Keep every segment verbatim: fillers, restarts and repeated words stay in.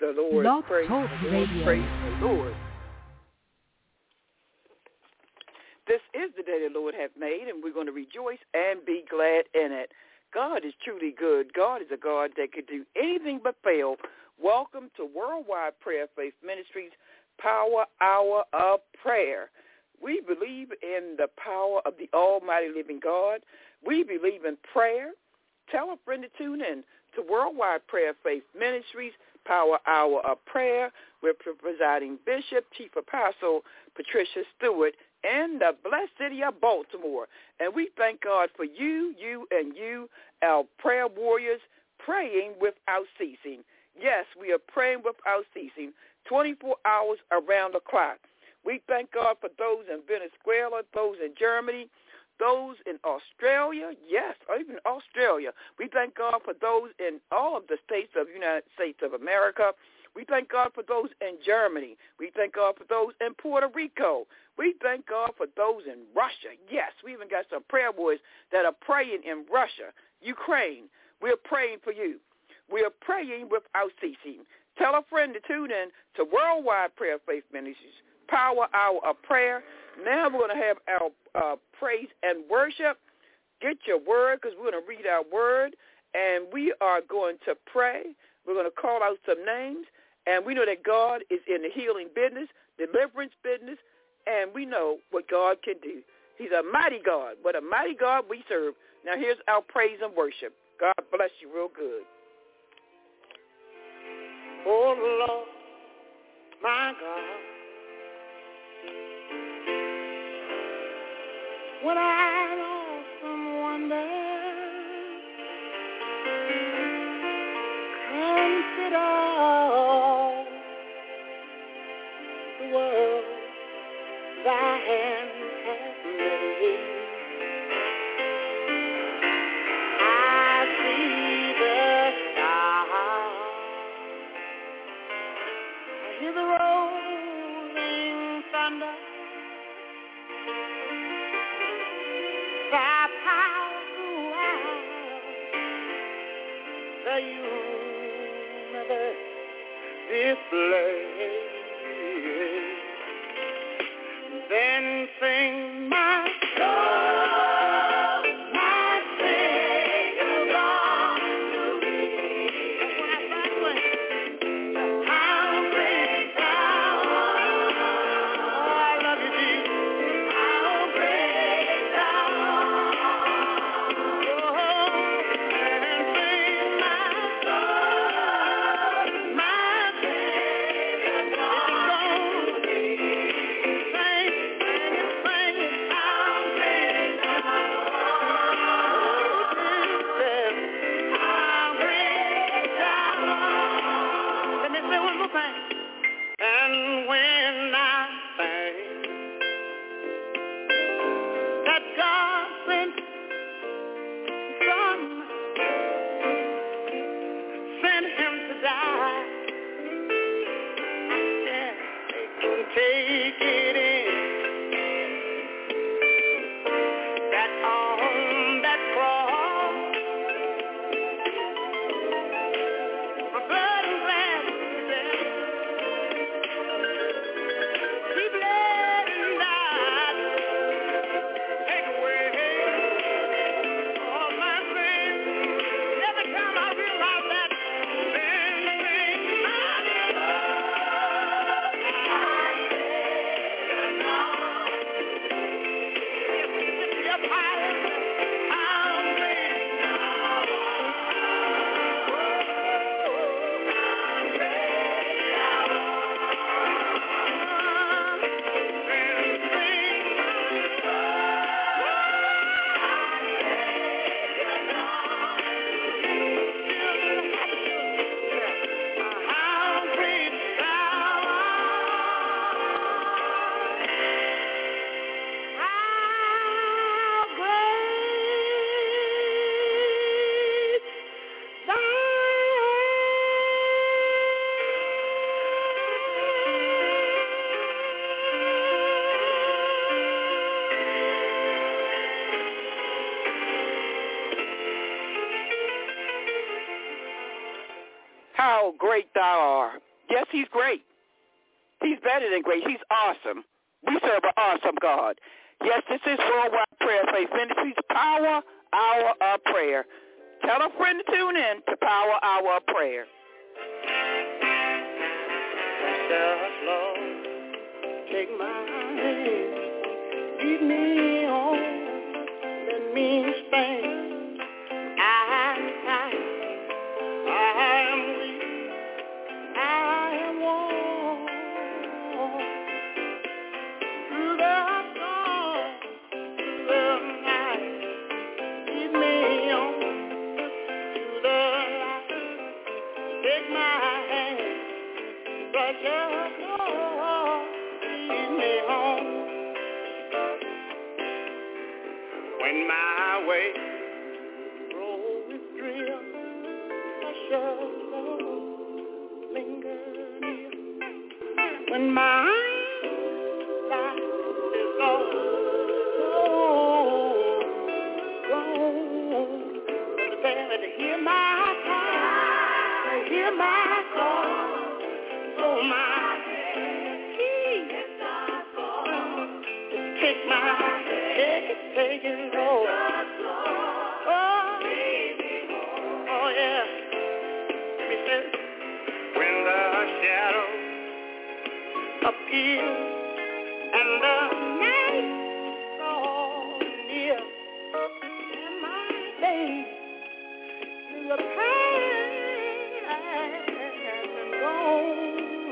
the Lord. Blog Praise Talk the Lord. Radio. Praise the Lord. This is the day the Lord hath made, and we're going to rejoice and be glad in it. God is truly good. God is a God that could do anything but fail. Welcome to Worldwide Prayer Faith Ministries Power Hour of Prayer. We believe in the power of the almighty living God. We believe in prayer. Tell a friend to tune in to Worldwide Prayer Faith Ministries Power Hour of Prayer with presiding Bishop, Chief Apostle Patricia Stewart in the blessed city of Baltimore. And we thank God for you, you, and you, our prayer warriors, praying without ceasing. Yes, we are praying without ceasing, twenty-four hours around the clock. We thank God for those in Venezuela, those in Germany, those in Australia, yes, or even Australia. We thank God for those in all of the states of the United States of America. We thank God for those in Germany. We thank God for those in Puerto Rico. We thank God for those in Russia. Yes, we even got some prayer boys that are praying in Russia, Ukraine. We're praying for you. We are praying without ceasing. Tell a friend to tune in to Worldwide Prayer Faith Ministries Power Hour of Prayer. Now we're going to have our uh, praise and worship. Get your word, because we're going to read our word, and we are going to pray. We're going to call out some names, and we know that God is in the healing business, deliverance business, and we know what God can do. He's a mighty God. What a mighty God we serve. Now here's our praise and worship. God bless you real good. Oh, Lord, my God. When I lost someone consider the world thy hand hath made. I see the stars, I hear the rolling thunder. Thy power throughout the universe display. Then sing my soul, my Savior God to thee. That's when I sing. How great thou art. Oh, I love you, Jesus. How great thou art. Oh, and sing my soul, my Savior God to thee. Sing, sing it, sing it, how great thou art. Jesus, how great thou art. Let me say one more thing. And when I think that God sent Son, sent him to die, yeah, take it in that on that cross, my blood and ran to death. He bled and died, take away all my sins. Every time I realize that, then sing my love, my Savior God. Lift up higher, how great thou art. Oh, how great thou art. Then sing my Savior God. How great thou art. How great thou art. How great thou art. Yes, he's great. He's better than great. He's awesome. We serve an awesome God. Yes, this is Worldwide Prayer Faith Ministries, Power Hour of Prayer. Tell a friend to tune in to Power Hour of Prayer. Just, Lord, take my hand, lead me on, let me stand. I, I, I am weak, I am worn. Through the storm, through the night, lead me on to the light. Take my hand. Precious Lord, lead me home. When my way grows drear, precious Lord, linger near. When my life is all gone, prepare to hear my call, hear my call. Oh, my key, take my, take it, take it, Lord. Oh, oh, yeah. Let me say, when the shadows appear and the night draws near, and my days is a pain and gone.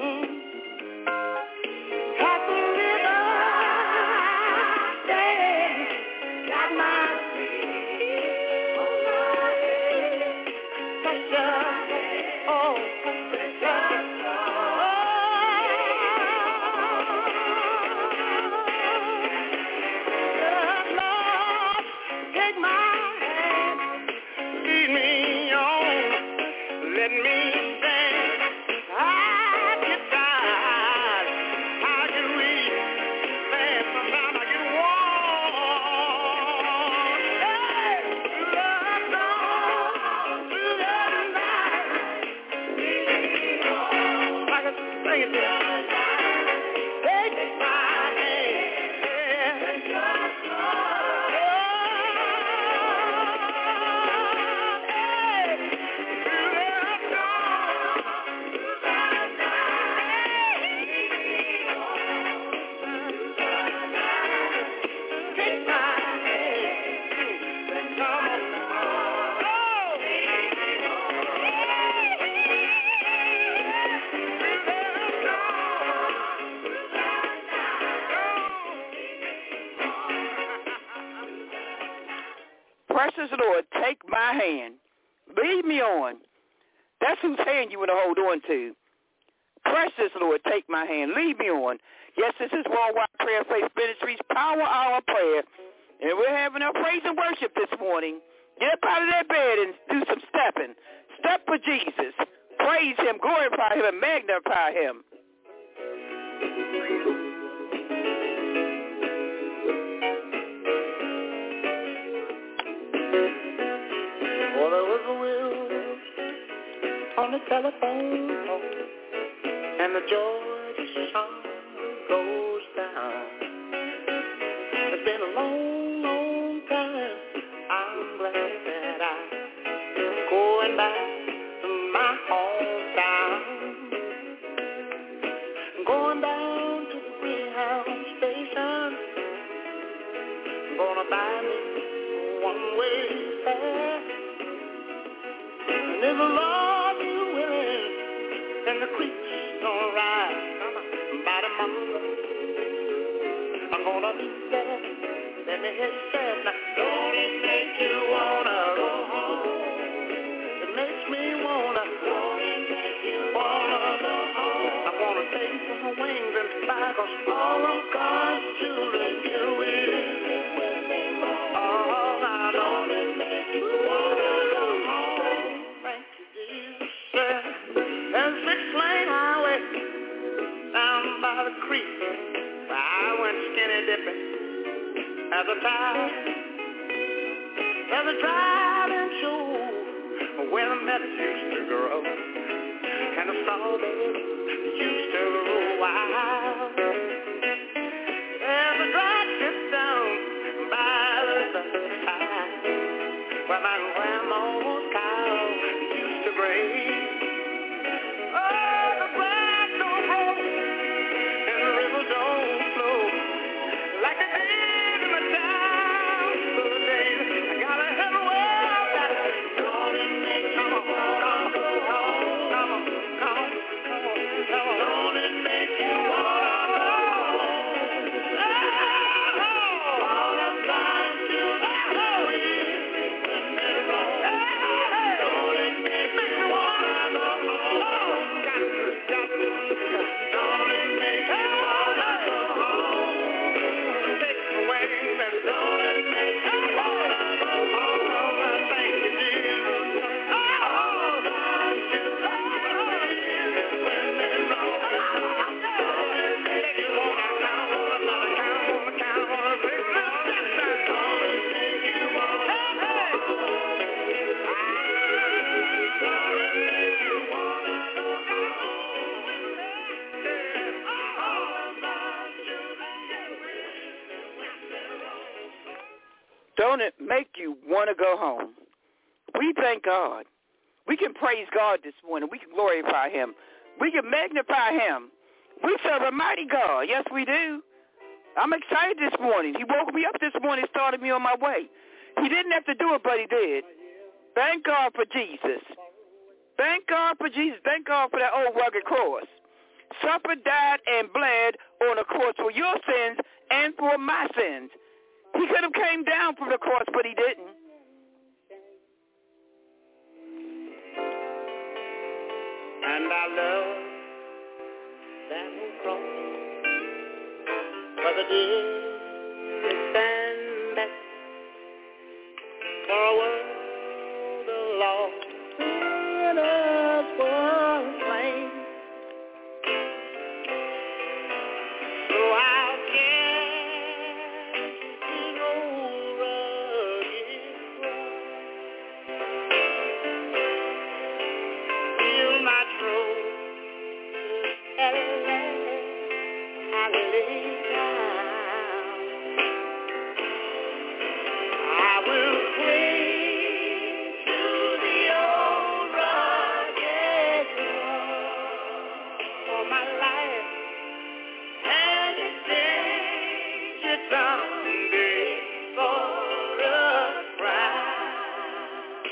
Precious Lord, take my hand. Lead me on. That's whose hand you want to hold on to. Precious Lord, take my hand. Lead me on. Yes, this is Worldwide Prayer Faith Ministries, Power Hour Prayer. And we're having our praise and worship this morning. Get up out of that bed and do some stepping. Step for Jesus. Praise him, glorify him, and magnify him. Well, there was a wheel on the telephone pole, and the Georgia sun goes down. It's been a long, long time. I'm glad that I'm going back to my hometown. Going down to the Greyhound station. Gonna buy me one-way fare. And if the Lord be willing, and the creeks don't rise by tomorrow, I'm gonna be there. Let me hear you say it now. Don't it make you wanna go home? It makes me wanna. Don't it make you wanna go home? I wanna take my wings and fly, 'cause all of God's children get with me. Oh, now don't it make you wanna go home? Thank you, Jesus. There's a six-lane highway down by the creek where I went skinny dipping as a child. There's a driving show where the meadows used to grow, and the strawberries used to grow wild. There's a dry trip down by the side where my grandma's cow used to graze. Oh, the grass don't grow and the river don't flow like it did in my town. So today I gotta head west. Don't it make you wanna go home? Come on, come on, come on, come on. Don't it make you wanna go home? Oh, all the time to the home. Don't it make you wanna go home? Got to, got to. Don't it make you wanna go home? Take away that don't it make you wanna go home? Thank you, Jesus. Oh, time to the home. When they roll, don't it make you wanna count on another count on the count on a big little step. Don't it make you wanna go home? Don't it make you wanna go home? Yeah. Oh, time to Don't it make you want to go home? We thank God. We can praise God this morning. We can glorify him. We can magnify him. We serve a mighty God. Yes, we do. I'm excited this morning. He woke me up this morning, started me on my way. He didn't have to do it, but he did. Thank God for Jesus. Thank God for Jesus. Thank God for that old rugged cross. Suffered, died, and bled on a cross for your sins and for my sins. He could have came down from the cross, but he didn't. And I love that old cross, Brother dear, stand back for a world of lost sinners was slain. So I'll carry his old rugged cross, feel my throat at last. I lay down. I will cling to the old rugged cross for my life, and exchange it someday for a crown.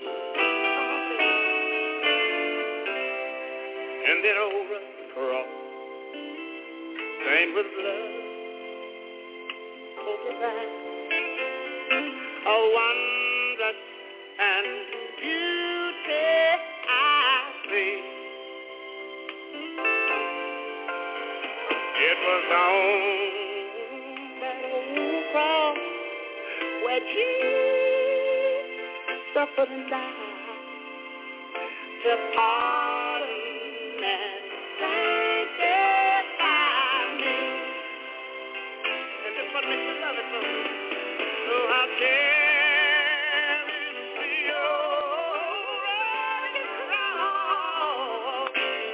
And that old rugged cross stained with blood, forty-five, a wondrous and beauty I see. It was on that old cross where Jesus suffered and died to pardon and sanctify me. And that's what makes me love it so. So I'll cherish the old rugged cross.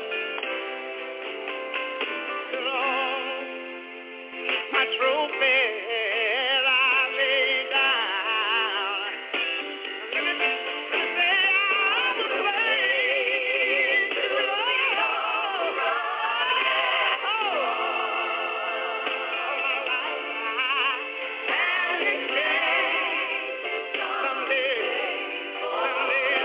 Lord, my trophy I lay down. Let me, let me say I was slain to the old rugged cross. All my life and exchange someday, someday.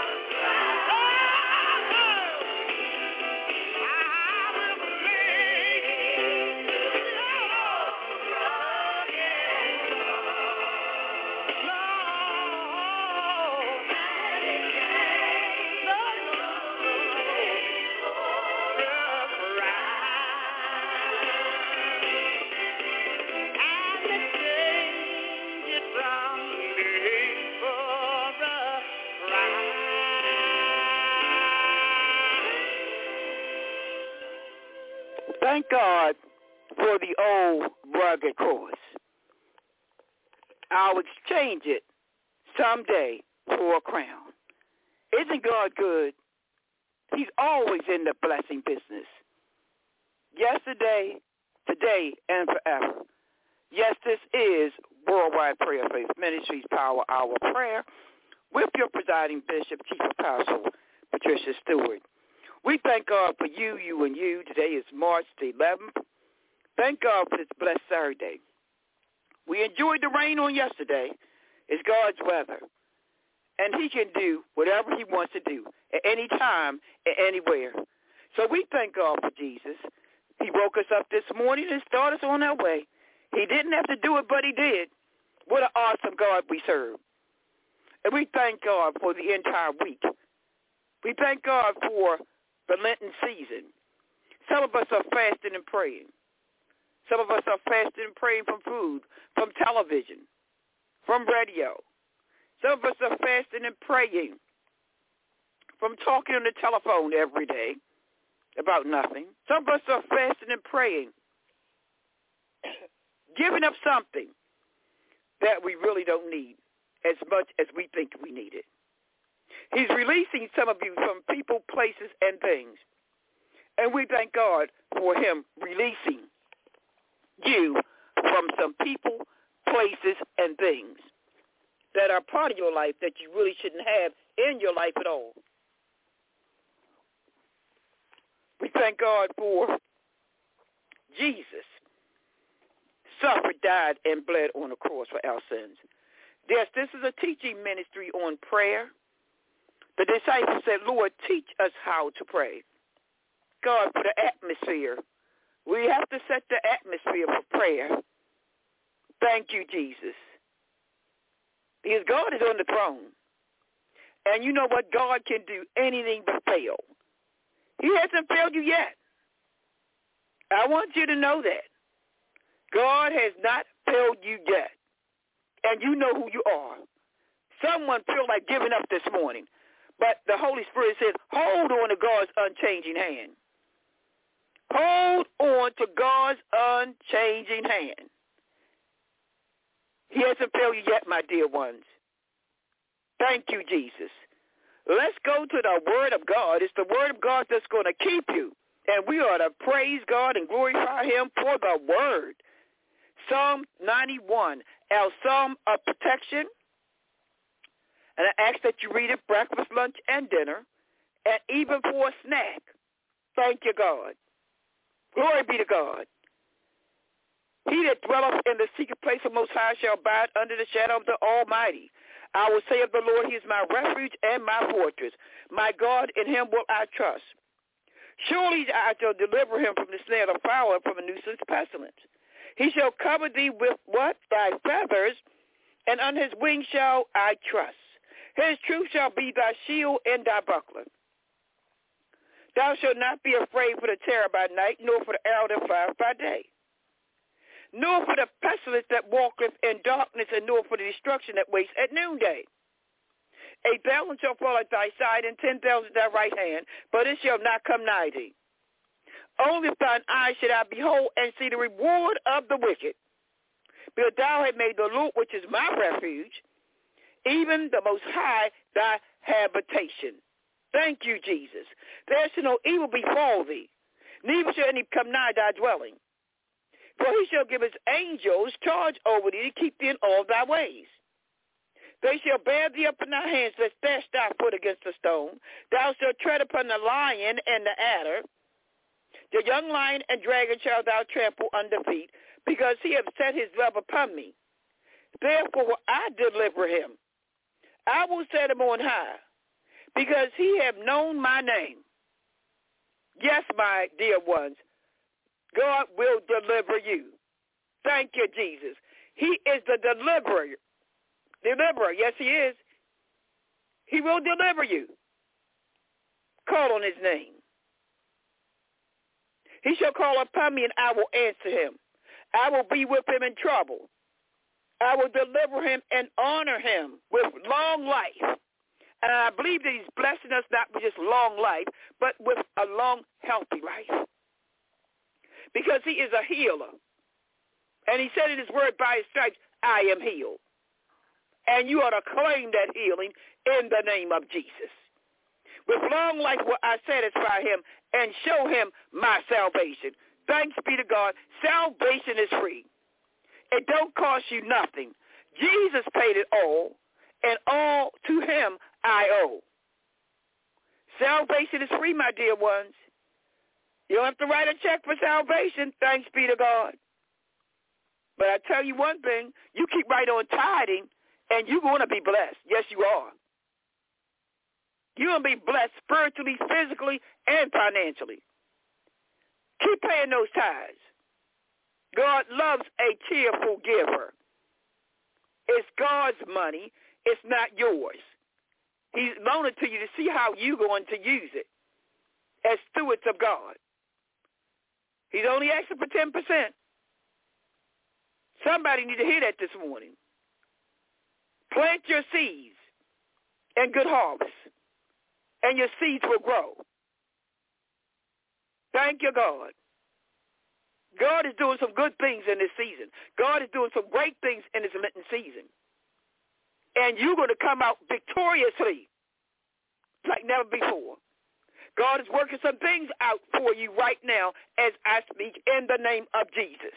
Thank God for the old rugged cross. I'll exchange it someday for a crown. Isn't God good? He's always in the blessing business. Yesterday, today, and forever. Yes, this is Worldwide Prayer Faith Ministries Power Hour Prayer with your presiding bishop, Chief Apostle, Patricia Stewart. We thank God for you, you, and you. Today is March the eleventh. Thank God for this blessed Saturday. We enjoyed the rain on yesterday. It's God's weather. And he can do whatever he wants to do at any time, at anywhere. So we thank God for Jesus. He woke us up this morning and started us on our way. He didn't have to do it, but he did. What an awesome God we serve. And we thank God for the entire week. We thank God for the Lenten season. Some of us are fasting and praying. Some of us are fasting and praying from food, from television, from radio. Some of us are fasting and praying from talking on the telephone every day about nothing. Some of us are fasting and praying, giving up something that we really don't need as much as we think we need it. He's releasing some of you from people, places, and things. And we thank God for him releasing you from some people, places, and things that are part of your life that you really shouldn't have in your life at all. We thank God for Jesus suffered, died, and bled on the cross for our sins. Yes, this is a teaching ministry on prayer. The disciples said, Lord, teach us how to pray. God, for the atmosphere. We have to set the atmosphere for prayer. Thank you, Jesus. Because God is on the throne. And you know what? God can do anything but fail. He hasn't failed you yet. I want you to know that. God has not failed you yet. And you know who you are. Someone feel like giving up this morning. But the Holy Spirit says, hold on to God's unchanging hand. Hold on to God's unchanging hand. He hasn't failed you yet, my dear ones. Thank you, Jesus. Let's go to the Word of God. It's the Word of God that's going to keep you. And we ought to praise God and glorify him for the Word. Psalm ninety-one, our Psalm of protection. And I ask that you read it breakfast, lunch, and dinner, and even for a snack. Thank you, God. Glory be to God. He that dwelleth in the secret place of Most High shall abide under the shadow of the Almighty. I will say of the Lord, he is my refuge and my fortress. My God, in him will I trust. Surely I shall deliver him from the snare of the fowler, from a nuisance pestilence. He shall cover thee with what? Thy feathers, and on his wings shall I trust. His truth shall be thy shield and thy buckler. Thou shalt not be afraid for the terror by night, nor for the arrow that flieth by day, nor for the pestilence that walketh in darkness, and nor for the destruction that wastes at noonday. A thousand shall fall at thy side, and ten thousand at thy right hand, but it shall not come nigh thee. Only with thine eyes should I behold and see the reward of the wicked. Because thou hast made the Lord, which is my refuge, even the Most High, thy habitation. Thank you, Jesus. There shall no evil befall thee, neither shall any come nigh thy dwelling. For he shall give his angels charge over thee to keep thee in all thy ways. They shall bear thee up in thy hands, lest dash thy foot against a stone. Thou shalt tread upon the lion and the adder. The young lion and dragon shall thou trample under feet, because he hath set his love upon me. Therefore will I deliver him. I will set him on high, because he hath known my name. Yes, my dear ones, God will deliver you. Thank you, Jesus. He is the deliverer. Deliverer, yes, he is. He will deliver you. Call on his name. He shall call upon me, and I will answer him. I will be with him in trouble. I will deliver him and honor him with long life. And I believe that he's blessing us not with just long life, but with a long, healthy life. Because he is a healer. And he said in his word, by his stripes, I am healed. And you ought to claim that healing in the name of Jesus. With long life will I satisfy him and show him my salvation. Thanks be to God. Salvation is free. It don't cost you nothing. Jesus paid it all, and all to him I owe. Salvation is free, my dear ones. You don't have to write a check for salvation. Thanks be to God. But I tell you one thing, you keep right on tithing, and you're going to be blessed. Yes, you are. You're going to be blessed spiritually, physically, and financially. Keep paying those tithes. God loves a cheerful giver. It's God's money. It's not yours. He's loaned it to you to see how you're going to use it as stewards of God. He's only asking for ten percent. Somebody need to hear that this morning. Plant your seeds and good harvest, and your seeds will grow. Thank you, God. God is doing some good things in this season. God is doing some great things in this Lenten season. And you're going to come out victoriously like never before. God is working some things out for you right now as I speak in the name of Jesus.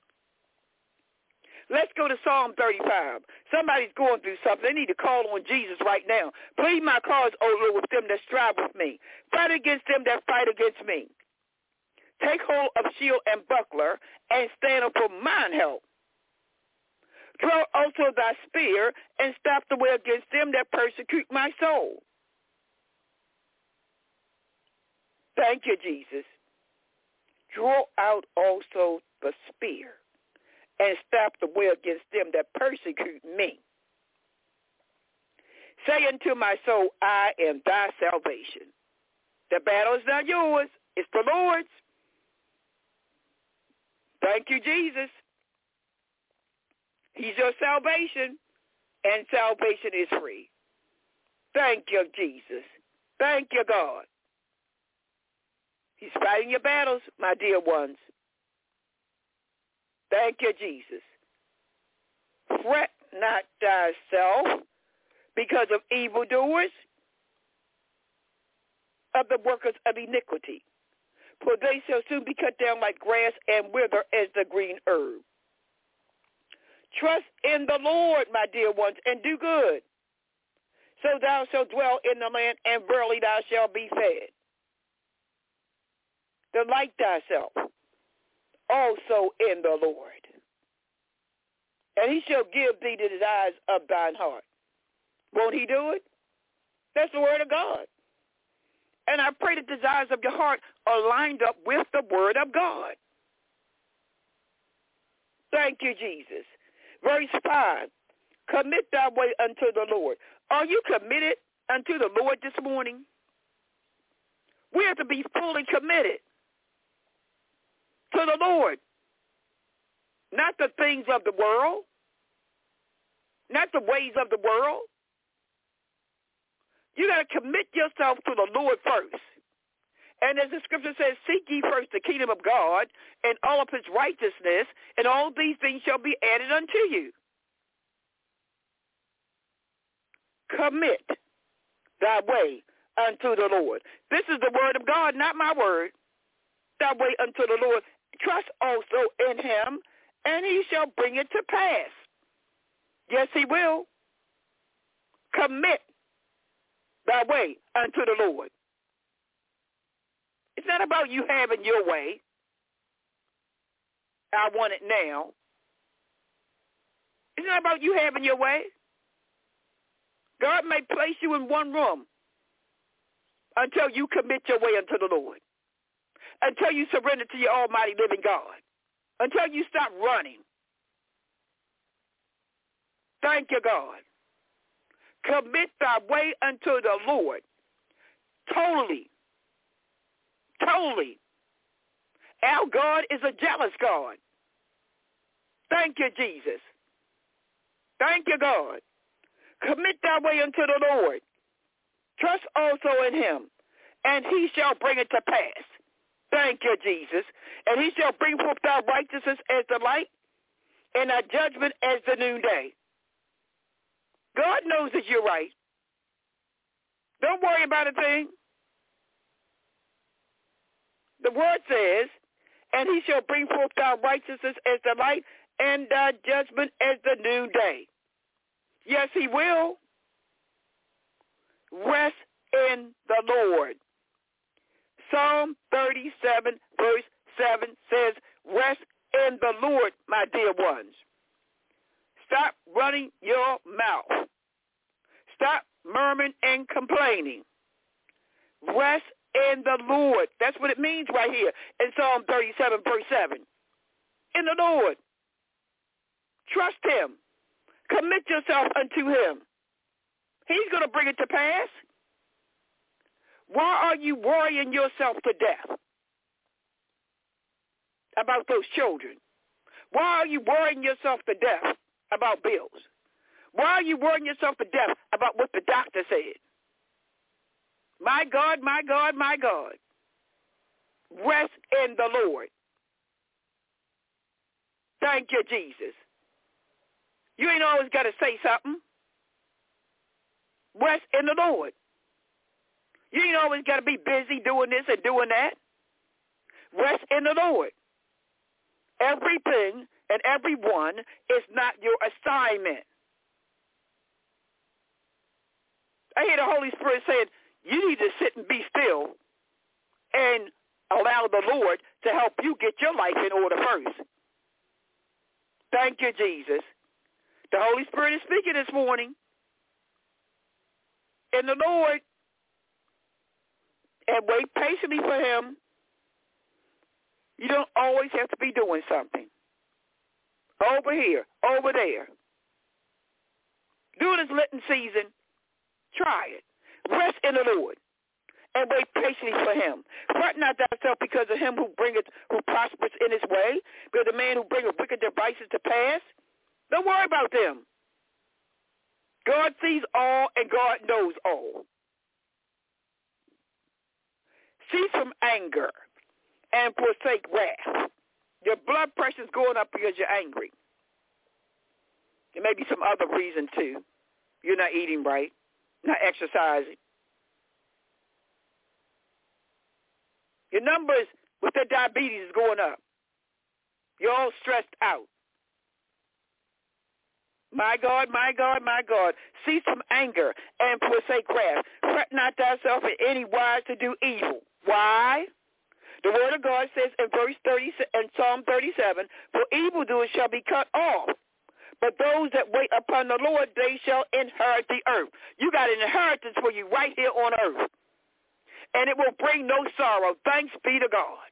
Let's go to Psalm thirty-five. Somebody's going through something. They need to call on Jesus right now. Plead my cause, O Lord, with them that strive with me. Fight against them that fight against me. Take hold of shield and buckler and stand up for mine help. Draw also thy spear and stop the way against them that persecute my soul. Thank you, Jesus. Draw out also the spear and stop the way against them that persecute me. Say unto my soul, I am thy salvation. The battle is not yours. It's the Lord's. Thank you, Jesus. He's your salvation, and salvation is free. Thank you, Jesus. Thank you, God. He's fighting your battles, my dear ones. Thank you, Jesus. Fret not thyself because of evildoers, of the workers of iniquity, for they shall soon be cut down like grass and wither as the green herb. Trust in the Lord, my dear ones, and do good. So thou shalt dwell in the land, and verily thou shalt be fed. Delight thyself also in the Lord, and he shall give thee the desires of thine heart. Won't he do it? That's the word of God. And I pray the desires of your heart are lined up with the word of God. Thank you, Jesus. Verse five, commit thy way unto the Lord. Are you committed unto the Lord this morning? We have to be fully committed to the Lord, not the things of the world, not the ways of the world. You got to commit yourself to the Lord first. And as the scripture says, seek ye first the kingdom of God and all of his righteousness, and all these things shall be added unto you. Commit thy way unto the Lord. This is the word of God, not my word. Thy way unto the Lord. Trust also in him, and he shall bring it to pass. Yes, he will. Commit thy way unto the Lord. It's not about you having your way. I want it now. It's not about you having your way. God may place you in one room until you commit your way unto the Lord, until you surrender to your almighty living God, until you stop running. Thank you, God. Commit thy way unto the Lord totally. Totally. Our God is a jealous God. Thank you, Jesus. Thank you, God. Commit thy way unto the Lord. Trust also in him, and he shall bring it to pass. Thank you, Jesus. And he shall bring forth thy righteousness as the light, and thy judgment as the noonday. God knows that you're right. Don't worry about a thing. The word says, and he shall bring forth thy righteousness as the light and thy judgment as the noonday. Yes, he will. Rest in the Lord. Psalm thirty-seven, verse seven says, rest in the Lord, my dear ones. Stop running your mouth. Stop murmuring and complaining. Rest in the Lord. That's what it means right here in Psalm thirty-seven, verse seven. In the Lord. Trust him. Commit yourself unto him. He's going to bring it to pass. Why are you worrying yourself to death about those children? Why are you worrying yourself to death about bills? Why are you worrying yourself to death about what the doctor said? My God, my God, my God. Rest in the Lord. Thank you, Jesus. You ain't always got to say something. Rest in the Lord. You ain't always got to be busy doing this and doing that. Rest in the Lord. Everything and everyone is not your assignment. I hear the Holy Spirit saying, you need to sit and be still and allow the Lord to help you get your life in order first. Thank you, Jesus. The Holy Spirit is speaking this morning. In the Lord, and wait patiently for him. You don't always have to be doing something. Over here, over there. During this Lenten season, try it. Rest in the Lord and wait patiently for him. Fret not thyself because of him who bringeth, who prospers in his way, because the man who bringeth wicked devices to pass. Don't worry about them. God sees all and God knows all. Cease from anger and forsake wrath. Your blood pressure is going up because you're angry. There may be some other reason too. You're not eating right, not exercising. Your numbers with the diabetes is going up. You're all stressed out. My God, my God, my God, cease from anger and forsake wrath. Fret not thyself in any wise to do evil. Why? The word of God says in verse thirty, in Psalm thirty-seven, for evildoers shall be cut off, but those that wait upon the Lord, they shall inherit the earth. You got an inheritance for you right here on earth, and it will bring no sorrow. Thanks be to God.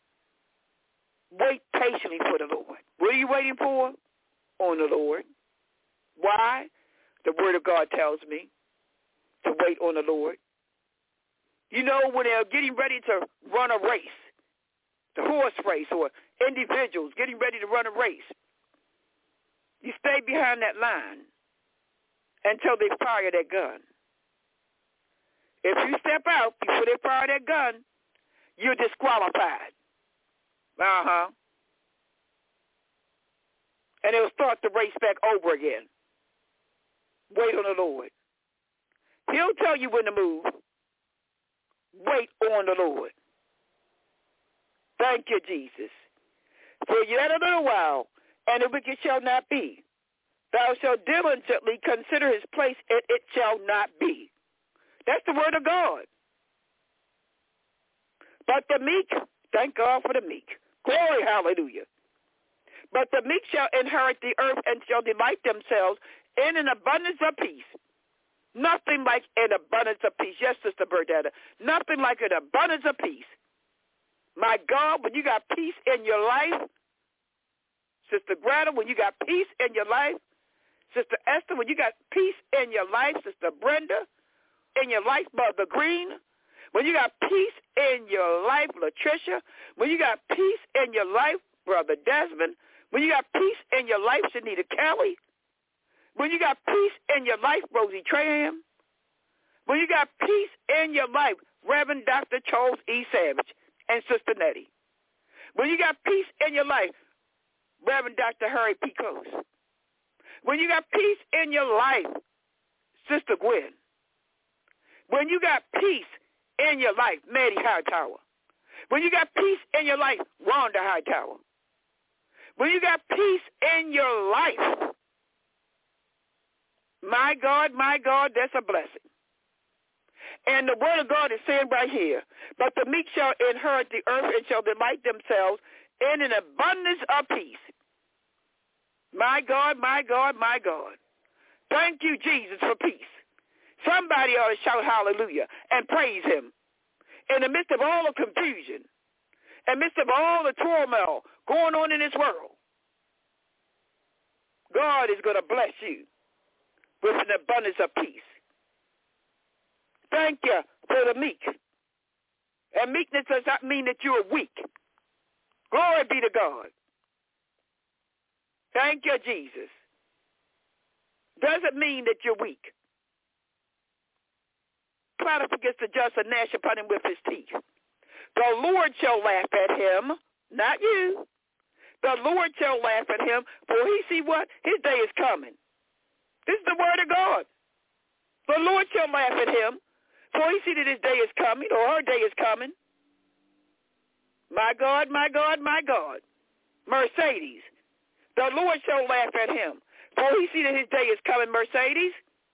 Wait patiently for the Lord. What are you waiting for? On the Lord. Why? The word of God tells me to wait on the Lord. You know, when they're getting ready to run a race, the horse race, or individuals getting ready to run a race, you stay behind that line until they fire their gun. If you step out before they fire their gun, you're disqualified. Uh-huh. And they'll start the race back over again. Wait on the Lord. He'll tell you when to move. Wait on the Lord. Thank you, Jesus. For yet a little while, and the wicked shall not be. Thou shalt diligently consider his place, and it shall not be. That's the word of God. But the meek, thank God for the meek. Glory, hallelujah. But the meek shall inherit the earth and shall delight themselves in an abundance of peace. Nothing like an abundance of peace. Yes, Sister Bernadette. Nothing like an abundance of peace. My God, when you got peace in your life, Sister Greta, when you got peace in your life, Sister Esther, when you got peace in your life, Sister Brenda, in your life, Mother Green, when you got peace in your life, Latricia, when you got peace in your life, Brother Desmond, when you got peace in your life, Shanita Kelly, when you got peace in your life, Rosie Traham, when you got peace in your life, Reverend Doctor Charles E. Savage and Sister Nettie, when you got peace in your life, Reverend Doctor Harry P. Close, when you got peace in your life, Sister Gwen, When you got peace in your life, Maddie Hightower. When you got peace in your life, Rhonda Hightower. When you got peace in your life, my God, my God, that's a blessing. And the word of God is saying right here, but the meek shall inherit the earth and shall delight themselves in an abundance of peace. My God, my God, my God. Thank you, Jesus, for peace. Somebody ought to shout hallelujah and praise him. In the midst of all the confusion, in the midst of all the turmoil going on in this world, God is going to bless you with an abundance of peace. Thank you for the meek. And meekness does not mean that you are weak. Glory be to God. Thank you, Jesus. Doesn't mean that you're weak. Plot against the just and gnash upon him with his teeth. The Lord shall laugh at him, not you. The Lord shall laugh at him, for he see what? His day is coming. This is the word of God. The Lord shall laugh at him, for he see that his day is coming, or her day is coming. My God, my God, my God. Mercedes. The Lord shall laugh at him, for he see that his day is coming, Mercedes.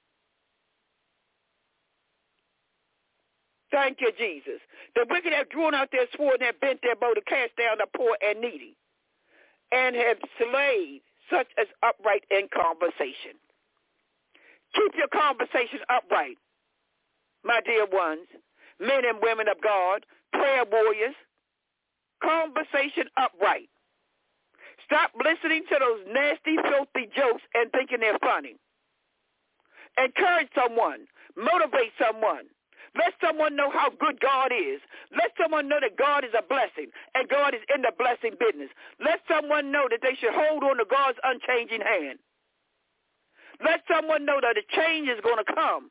Thank you, Jesus. The wicked have drawn out their sword and have bent their bow to cast down the poor and needy, and have slayed such as upright in conversation. Keep your conversation upright, my dear ones, men and women of God, prayer warriors. Conversation upright. Stop listening to those nasty, filthy jokes and thinking they're funny. Encourage someone. Motivate someone. Let someone know how good God is. Let someone know that God is a blessing and God is in the blessing business. Let someone know that they should hold on to God's unchanging hand. Let someone know that a change is going to come.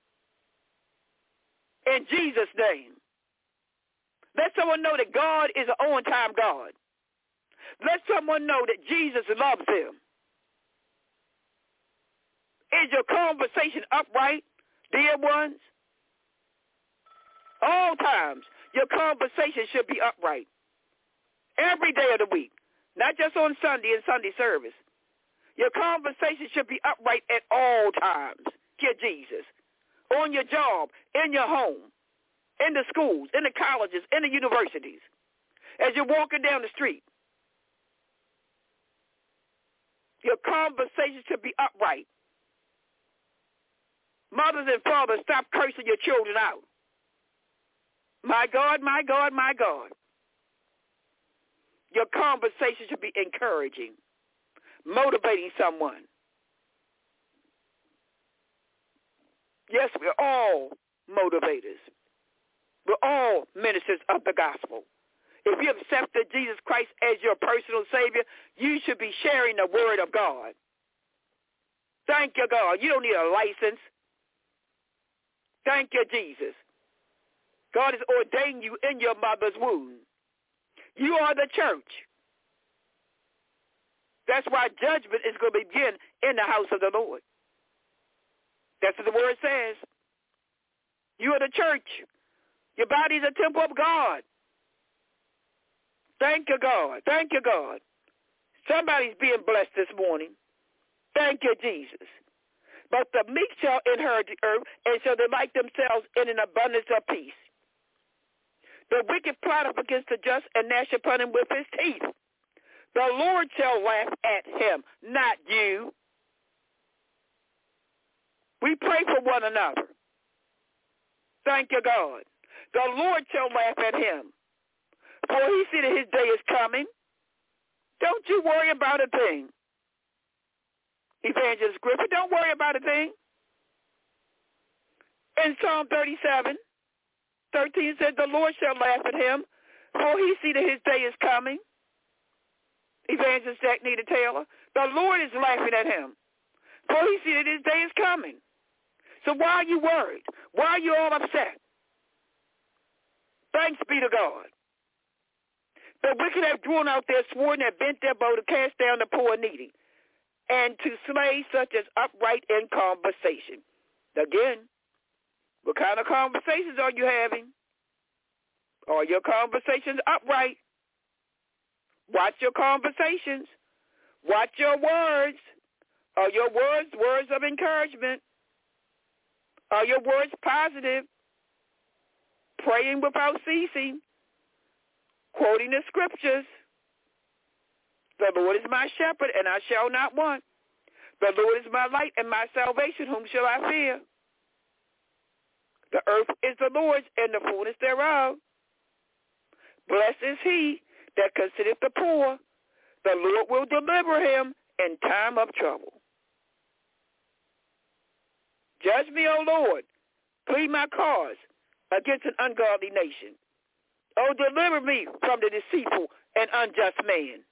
In Jesus' name. Let someone know that God is an on-time God. Let someone know that Jesus loves them. Is your conversation upright, dear ones? All times, your conversation should be upright. Every day of the week, not just on Sunday and Sunday service. Your conversation should be upright at all times. Dear Jesus. On your job, in your home, in the schools, in the colleges, in the universities, as you're walking down the street. Your conversation should be upright. Mothers and fathers, stop cursing your children out. My God, my God, my God. Your conversation should be encouraging, motivating someone. Yes, we're all motivators. We're all ministers of the gospel. If you accepted Jesus Christ as your personal Savior, you should be sharing the word of God. Thank you, God. You don't need a license. Thank you, Jesus. God has ordained you in your mother's womb. You are the church. That's why judgment is going to begin in the house of the Lord. That's what the word says. You are the church. Your body is a temple of God. Thank you, God. Thank you, God. Somebody's being blessed this morning. Thank you, Jesus. But the meek shall inherit the earth and shall delight themselves in an abundance of peace. The wicked plot up against the just and gnash upon him with his teeth. The Lord shall laugh at him, not you. We pray for one another. Thank you, God. The Lord shall laugh at him. For he see that his day is coming. Don't you worry about a thing. Evangelist Griffin, don't worry about a thing. In Psalm thirty-seven, thirteen said, the Lord shall laugh at him, for he see that his day is coming. Evangelist Jack Nita Taylor, the Lord is laughing at him, for he see that his day is coming. So why are you worried? Why are you all upset? Thanks be to God. The wicked have drawn out their sword and have bent their bow to cast down the poor and needy, and to slay such as upright in conversation. Again, What kind of conversations are you having? Are your conversations upright? Watch your conversations. Watch your words. Are your words words of encouragement? Are your words positive? Praying without ceasing. Quoting the scriptures. The Lord is my shepherd, and I shall not want. The Lord is my light and my salvation. Whom shall I fear? The earth is the Lord's, and the fullness thereof. Blessed is he that considereth the poor. The Lord will deliver him in time of trouble. Judge me, O Lord. Plead my cause against an ungodly nation. Oh, deliver me from the deceitful and unjust man.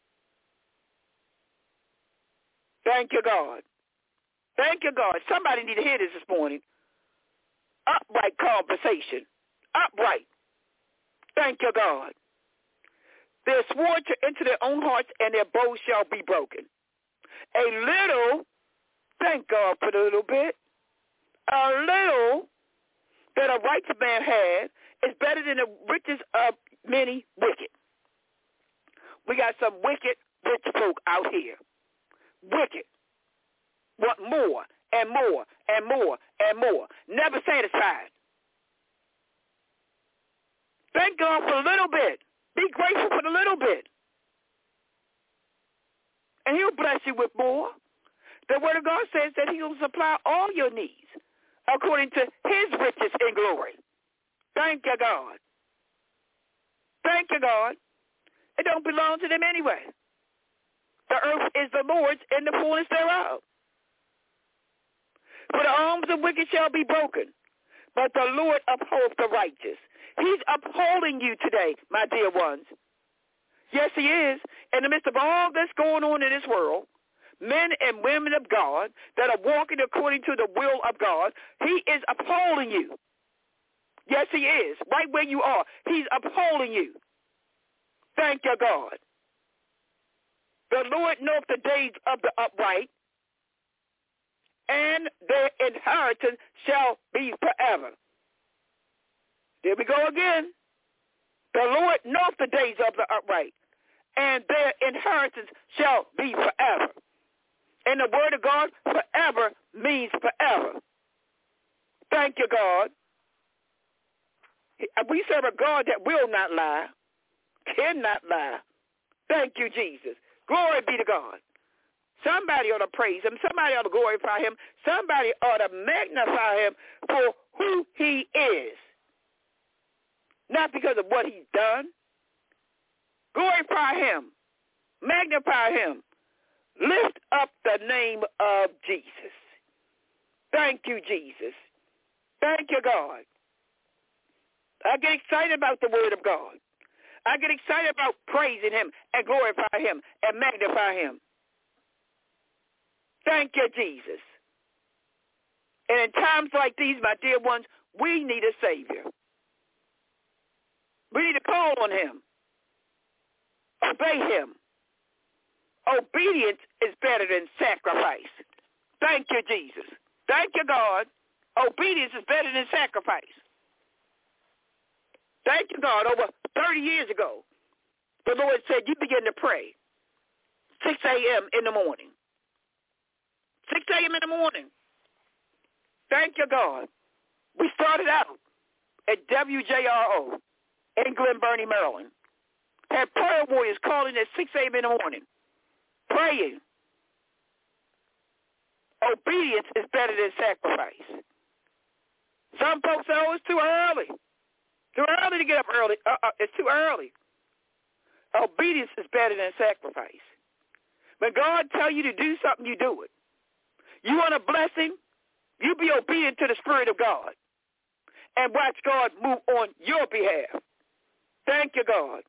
Thank you, God. Thank you, God. Somebody need to hear this this morning. Upright conversation. Upright. Thank you, God. They swore to enter their own hearts, and their bows shall be broken. A little, thank God for the little bit, a little that a righteous man had is better than the riches of many wicked. We got some wicked rich folk out here. Wicked. Want more and more and more and more. Never satisfied. Thank God for a little bit. Be grateful for the little bit. And he'll bless you with more. The word of God says that he will supply all your needs according to his riches in glory. Thank you, God. Thank you, God. It don't belong to them anyway. The earth is the Lord's and the fullness thereof. For the arms of wicked shall be broken, but the Lord upholds the righteous. He's upholding you today, my dear ones. Yes, he is. In the midst of all that's going on in this world, men and women of God that are walking according to the will of God, he is upholding you. Yes, he is. Right where you are. He's upholding you. Thank you, God. The Lord knoweth the days of the upright, and their inheritance shall be forever. There we go again. The Lord knoweth the days of the upright, and their inheritance shall be forever. And the word of God, forever, means forever. Thank you, God. We serve a God that will not lie, cannot lie. Thank you, Jesus. Glory be to God. Somebody ought to praise him. Somebody ought to glorify him. Somebody ought to magnify him for who he is. Not because of what he's done. Glorify him. Magnify him. Lift up the name of Jesus. Thank you, Jesus. Thank you, God. I get excited about the word of God. I get excited about praising him and glorify him and magnify him. Thank you, Jesus. And in times like these, my dear ones, we need a Savior. We need to call on him. Obey him. Obedience is better than sacrifice. Thank you, Jesus. Thank you, God. Obedience is better than sacrifice. Thank you, God. Over thirty years ago, the Lord said, you begin to pray six a.m. in the morning. six a.m. in the morning. Thank you, God. We started out at W J R O in Glen Burnie, Maryland. Had prayer warriors calling at six a.m. in the morning, praying. Obedience is better than sacrifice. Some folks say, oh, it's too early. Too early to get up early. Uh-uh, it's too early. Obedience is better than sacrifice. When God tells you to do something, you do it. You want a blessing? You be obedient to the Spirit of God and watch God move on your behalf. Thank you, God.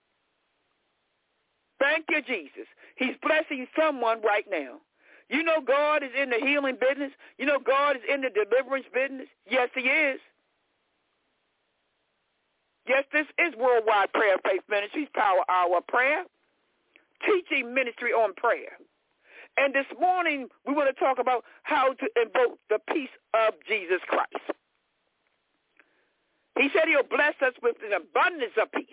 Thank you, Jesus. He's blessing someone right now. You know God is in the healing business. You know God is in the deliverance business. Yes, he is. Yes, this is Worldwide Prayer Faith Ministries, Power Hour Prayer, teaching ministry on prayer. And this morning, we want to talk about how to invoke the peace of Jesus Christ. He said he'll bless us with an abundance of peace.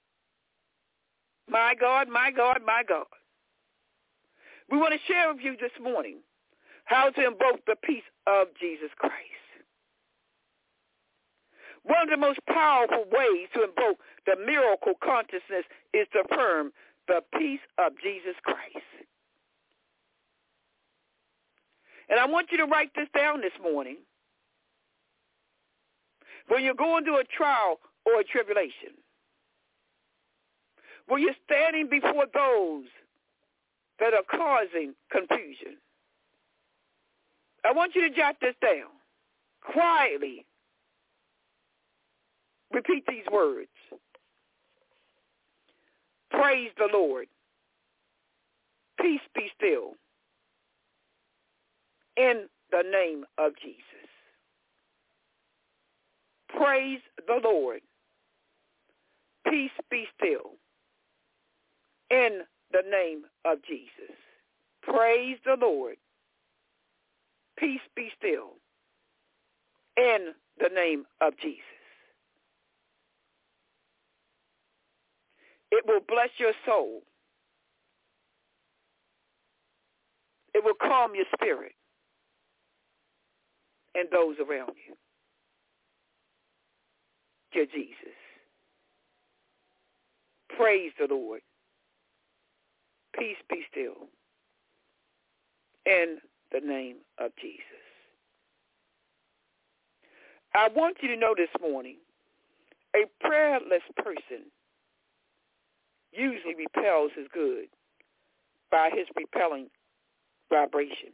My God, my God, my God. We want to share with you this morning how to invoke the peace of Jesus Christ. One of the most powerful ways to invoke the miracle consciousness is to affirm the peace of Jesus Christ. And I want you to write this down this morning. When you're going through a trial or a tribulation, when you're standing before those that are causing confusion, I want you to jot this down. Quietly repeat these words. Praise the Lord. Peace be still. In the name of Jesus. Praise the Lord. Peace be still. In the name of Jesus. Praise the Lord. Peace be still. In the name of Jesus. It will bless your soul. It will calm your spirit and those around you. Dear Jesus. Praise the Lord. Peace be still. In the name of Jesus. I want you to know this morning, a prayerless person usually repels his good by his repelling vibration.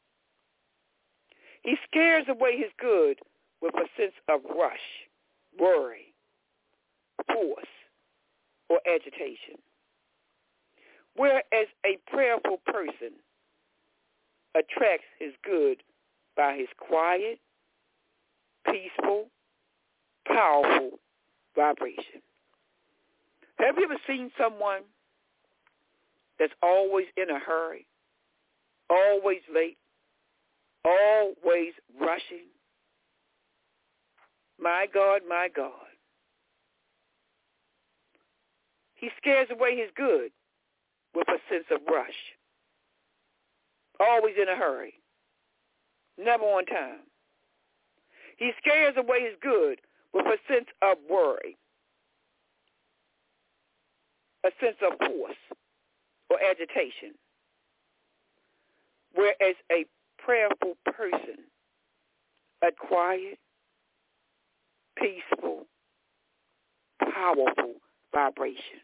He scares away his good with a sense of rush, worry, force, or agitation. Whereas a prayerful person attracts his good by his quiet, peaceful, powerful vibration. Have you ever seen someone that's always in a hurry, always late, always rushing? My God, my God. He scares away his good with a sense of rush. Always in a hurry. Never on time. He scares away his good with a sense of worry. A sense of force or agitation. Whereas a prayerful person, a quiet, peaceful, powerful vibration.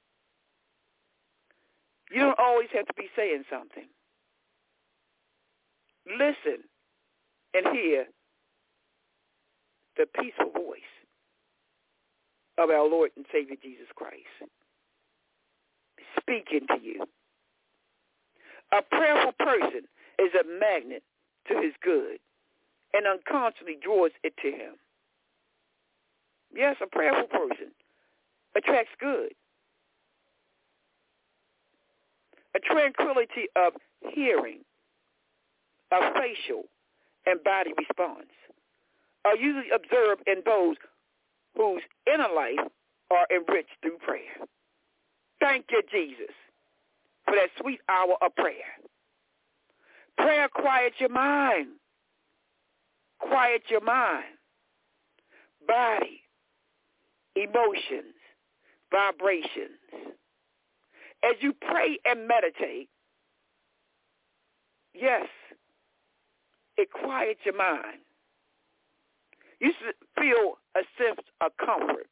You don't always have to be saying something. Listen and hear the peaceful voice of our Lord and Savior Jesus Christ speaking to you. A prayerful person is a magnet to his good and unconsciously draws it to him. Yes, a prayerful person attracts good. A tranquility of hearing, of facial and body response are usually observed in those whose inner life are enriched through prayer. Thank you, Jesus, for that sweet hour of prayer. Prayer quiets your mind. Quiet your mind, body, emotions, vibrations. As you pray and meditate, yes, it quiets your mind. You should feel a sense of comfort.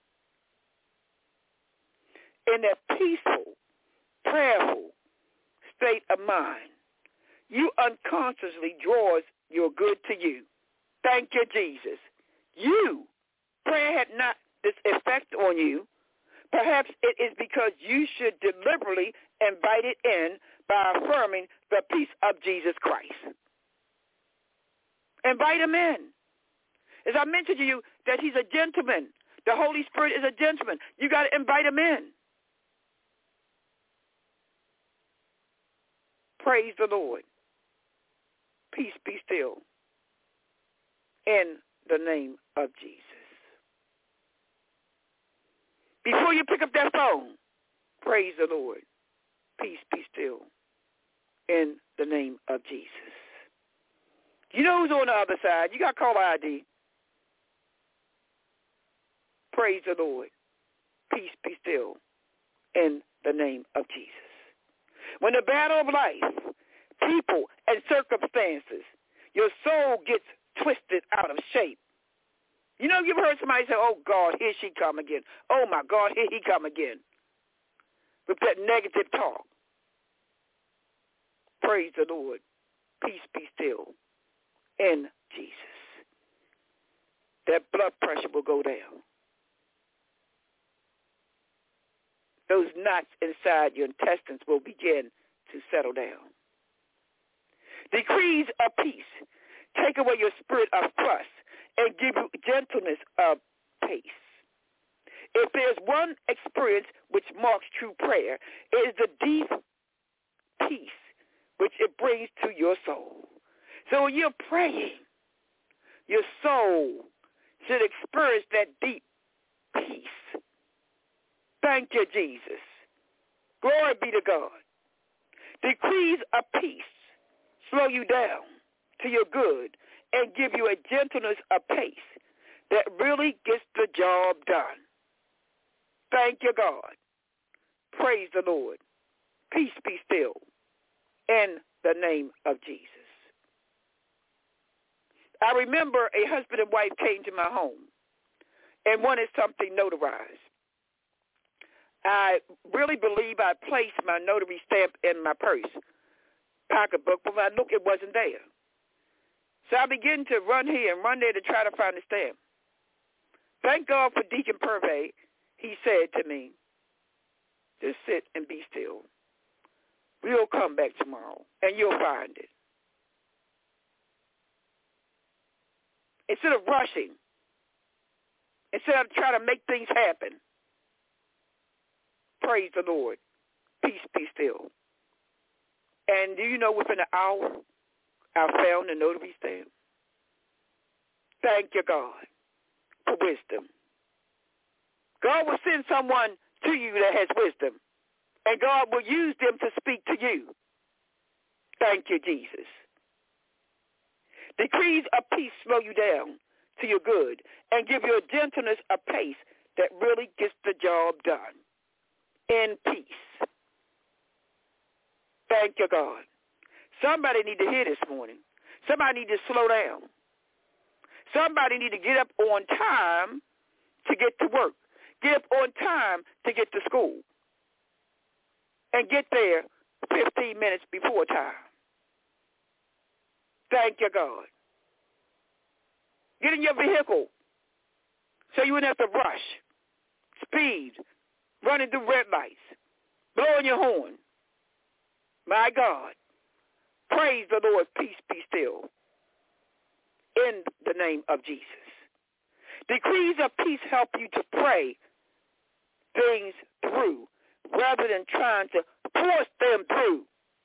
In that peaceful, prayerful state of mind, you unconsciously draws your good to you. Thank you, Jesus. You, prayer had not this effect on you. Perhaps it is because you should deliberately invite it in by affirming the peace of Jesus Christ. Invite him in. As I mentioned to you, that he's a gentleman. The Holy Spirit is a gentleman. You got to invite him in. Praise the Lord. Peace be still. In the name of Jesus. Before you pick up that phone, praise the Lord. Peace be still in the name of Jesus. You know who's on the other side. You got caller I D. Praise the Lord. Peace be still in the name of Jesus. When the battle of life, people, and circumstances, your soul gets twisted out of shape. You know, you've heard somebody say, oh, God, here she come again. Oh, my God, here he come again. With that negative talk. Praise the Lord. Peace be still in Jesus. That blood pressure will go down. Those knots inside your intestines will begin to settle down. Decrees of peace take away your spirit of trust and give you gentleness of pace. If there's one experience which marks true prayer, it is the deep peace which it brings to your soul. So when you're praying, your soul should experience that deep peace. Thank you, Jesus. Glory be to God. Decrees of peace slow you down to your good and give you a gentleness of pace that really gets the job done. Thank you, God. Praise the Lord. Peace be still in the name of Jesus. I remember a husband and wife came to my home and wanted something notarized. I really believe I placed my notary stamp in my purse, pocketbook, but when I looked, it wasn't there. So I began to run here and run there to try to find the stamp. Thank God for Deacon Purvey. He said to me, just sit and be still. We'll come back tomorrow, and you'll find it. Instead of rushing, instead of trying to make things happen, praise the Lord. Peace be still. And do you know within an hour, I found the notary stamp? Thank you, God, for wisdom. God will send someone to you that has wisdom, and God will use them to speak to you. Thank you, Jesus. Decrees of peace slow you down to your good and give you a gentleness of pace that really gets the job done. In peace. Thank you, God. Somebody need to hear this morning. Somebody need to slow down. Somebody need to get up on time to get to work. Get up on time to get to school. And get there fifteen minutes before time. Thank you, God. Get in your vehicle so you wouldn't have to rush, speed, running through red lights, blowing your horn. My God, praise the Lord, peace be still in the name of Jesus. Decrees of peace help you to pray things through rather than trying to force them through.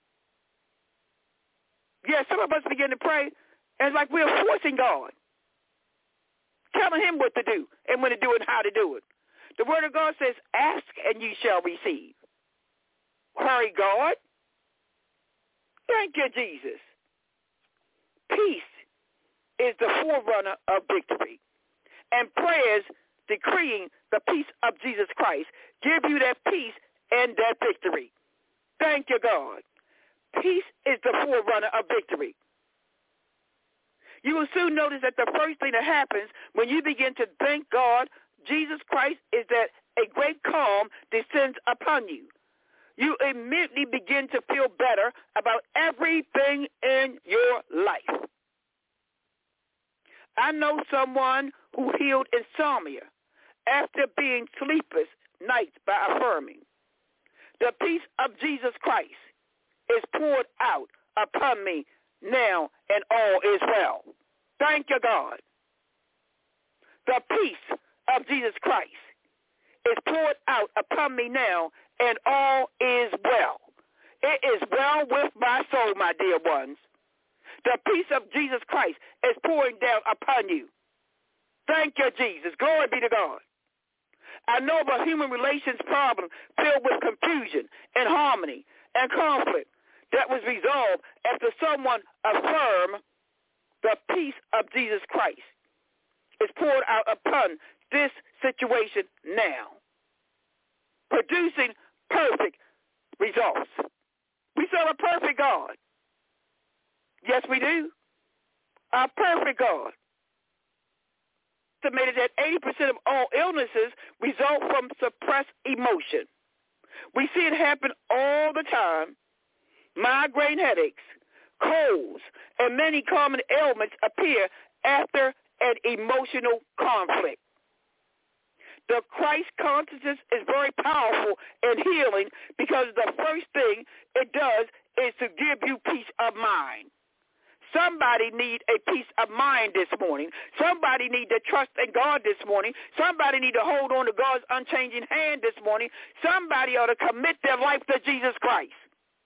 Yes, some of us begin to pray, and it's like we're forcing God, telling him what to do and when to do it and how to do it. The word of God says, ask and ye shall receive. Hurry, God. Thank you, Jesus. Peace is the forerunner of victory. And prayers decreeing the peace of Jesus Christ give you that peace and that victory. Thank you, God. Peace is the forerunner of victory. You will soon notice that the first thing that happens when you begin to thank God, Jesus Christ, is that a great calm descends upon you. You immediately begin to feel better about everything in your life. I know someone who healed insomnia after being sleepless nights by affirming, the peace of Jesus Christ is poured out upon me now, and all is well. Thank you, God. The peace of Jesus Christ is poured out upon me now, and all is well. It is well with my soul, my dear ones. The peace of Jesus Christ is pouring down upon you. Thank you, Jesus. Glory be to God. I know of a human relations problem filled with confusion and harmony and conflict that was resolved after someone affirmed the peace of Jesus Christ is poured out upon this situation now, producing perfect results. We serve a perfect God. Yes, we do. A perfect God. Estimated that eighty percent of all illnesses result from suppressed emotion. We see it happen all the time. Migraine headaches, colds, and many common ailments appear after an emotional conflict. The Christ consciousness is very powerful in healing because the first thing it does is to give you peace of mind. Somebody need a peace of mind this morning. Somebody need to trust in God this morning. Somebody need to hold on to God's unchanging hand this morning. Somebody ought to commit their life to Jesus Christ.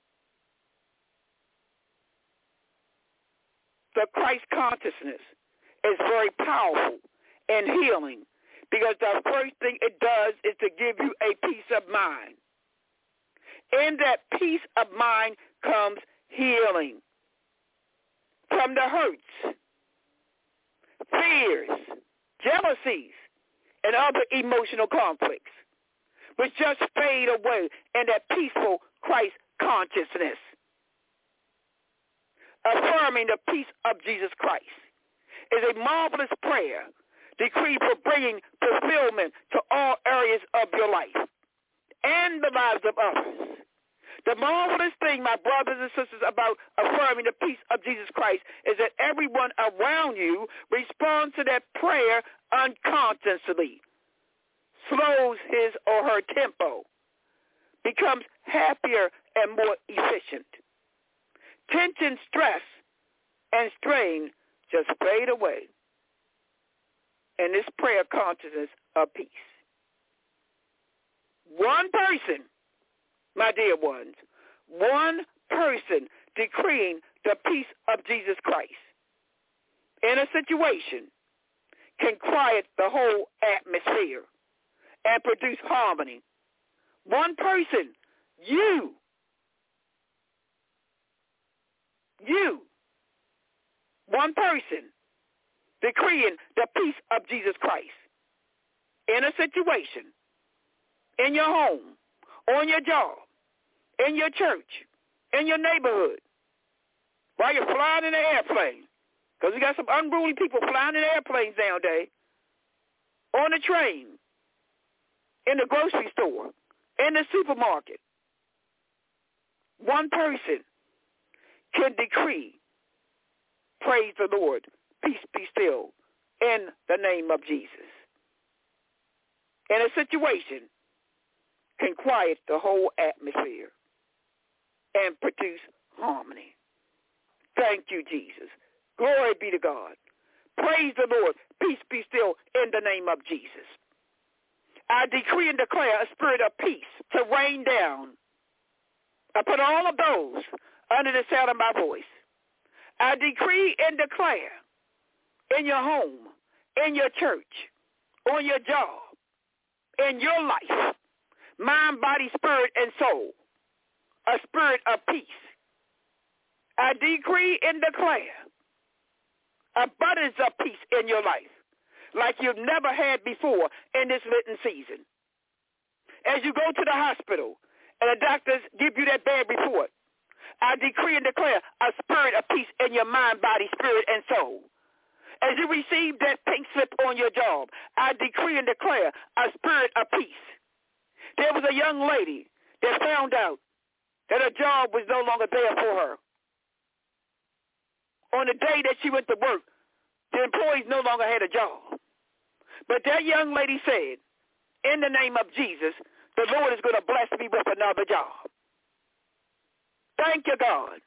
The Christ consciousness is very powerful in healing because the first thing it does is to give you a peace of mind. In that peace of mind comes healing from the hurts, fears, jealousies, and other emotional conflicts, which just fade away in that peaceful Christ consciousness. Affirming the peace of Jesus Christ is a marvelous prayer, decree for bringing fulfillment to all areas of your life and the lives of others. The marvelous thing, my brothers and sisters, about affirming the peace of Jesus Christ is that everyone around you responds to that prayer unconsciously, slows his or her tempo, becomes happier and more efficient. Tension, stress, and strain just fade away in this prayer consciousness of peace. One person, my dear ones, one person decreeing the peace of Jesus Christ in a situation can quiet the whole atmosphere and produce harmony. One person, you, you, one person decreeing the peace of Jesus Christ in a situation, in your home, on your job, in your church, in your neighborhood, while you're flying in an airplane, because we got some unruly people flying in airplanes nowadays, on the train, in the grocery store, in the supermarket. One person can decree, praise the Lord, peace be still, in the name of Jesus. In a situation, can quiet the whole atmosphere and produce harmony. Thank you, Jesus. Glory be to God. Praise the Lord. Peace be still in the name of Jesus. I decree and declare a spirit of peace to rain down upon all of those under the sound of my voice. I decree and declare in your home, in your church, on your job, in your life, mind, body, spirit, and soul, a spirit of peace. I decree and declare abundance of peace in your life like you've never had before in this Lenten season. As you go to the hospital and the doctors give you that bad report, I decree and declare a spirit of peace in your mind, body, spirit, and soul. As you receive that pink slip on your job, I decree and declare a spirit of peace. There was a young lady that found out that her job was no longer there for her. On the day that she went to work, the employees no longer had a job. But that young lady said, in the name of Jesus, the Lord is going to bless me with another job. Thank you, God.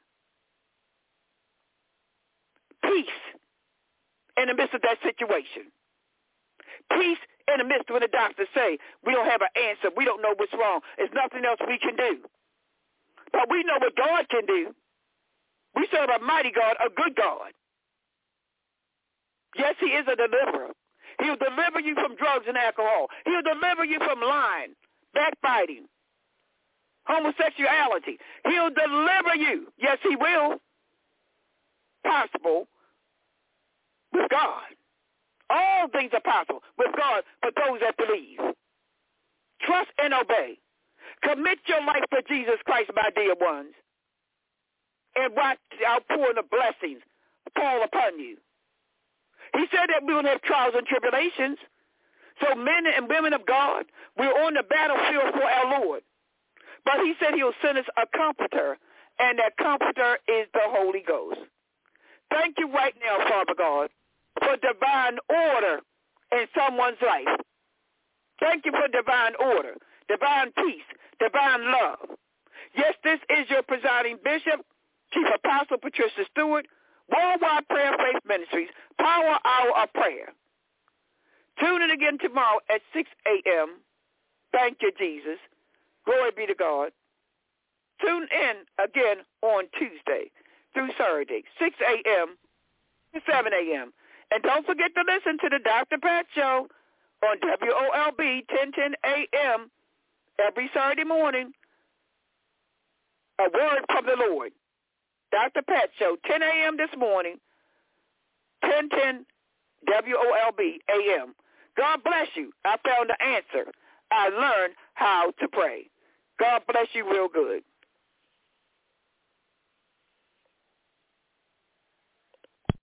Peace in the midst of that situation. Peace in the midst when the doctors say, we don't have an answer, we don't know what's wrong, there's nothing else we can do. But we know what God can do. We serve a mighty God, a good God. Yes, he is a deliverer. He'll deliver you from drugs and alcohol. He'll deliver you from lying, backbiting, homosexuality. He'll deliver you. Yes, he will. Possible with God. All things are possible with God for those that believe. Trust and obey. Commit your life to Jesus Christ, my dear ones, and watch the outpouring of blessings fall upon you. He said that we will have trials and tribulations. So men and women of God, we're on the battlefield for our Lord. But he said he'll send us a comforter, and that comforter is the Holy Ghost. Thank you right now, Father God, for divine order in someone's life. Thank you for divine order, divine peace, divine love. Yes, this is your presiding bishop, Chief Apostle Patricia Stewart, Worldwide Prayer Faith Ministries, Power Hour of Prayer. Tune in again tomorrow at six a.m. Thank you, Jesus. Glory be to God. Tune in again on Tuesday through Saturday, six a.m. to seven a.m. And don't forget to listen to the Doctor Pat Show on W O L B ten ten a.m. every Saturday morning. A word from the Lord. Doctor Pat Show, ten a.m. this morning, ten ten W O L B A M. God bless you. I found the answer. I learned how to pray. God bless you real good.